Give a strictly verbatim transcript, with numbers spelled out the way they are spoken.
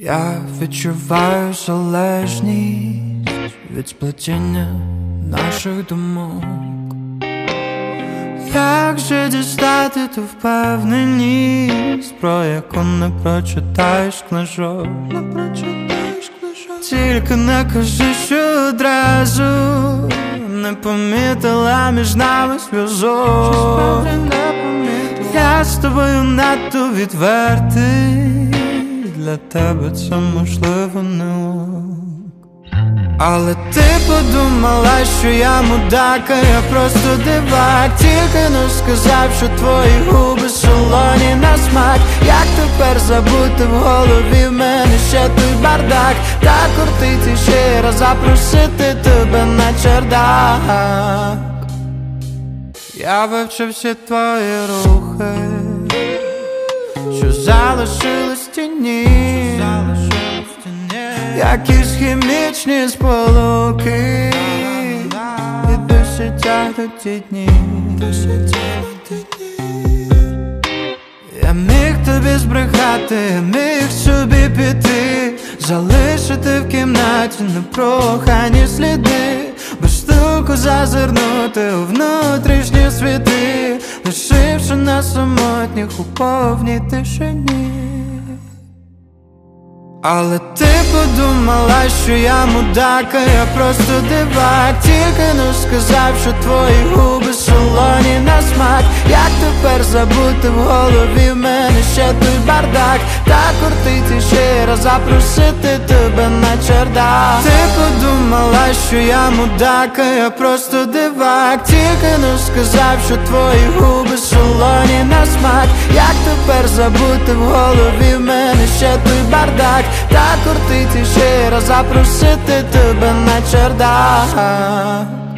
Я відчуваю залежність від сплетіння наших думок. Як же дістати ту впевненість, про яку не прочитаєш книжок? Не прочитаєш книжок. Тільки не кажи, що одразу не помітила між нами зв'язок. Я з тобою надто відвертий, для тебе це можливо не ок. Але ти подумала, що я мудак, а я просто дивак. Тільки не сказав, що твої губи солоні на смак. Як тепер забути в голові в мене ще той бардак? Так кортить іще раз запросити тебе на чердак. Я вивчив всі твої рухи, що залишились в тіні, якісь хімічні сполуки, і душі тягнуть ті дні. Я міг тобі збрехати, я міг собі піти, залишити в кімнаті непрохані сліди, без штуку зазирнути у внутрішні світи, лишивши нас самотніх у повній тишині. Але ти подумала, що я мудак, а я просто дивак. Тільки не сказав, що твої губи солоні на смак. Як тепер забути в голові в мене ще той бардак? Так кортить іще раз запросити тебе на чердак. Ти подумала, що я мудак, а я просто дивак. Тільки не сказав, що твої губи солоні на смак. Як тепер забути в голові в мене ще той бардак? Так кортить іще раз запросити тебе на чердак.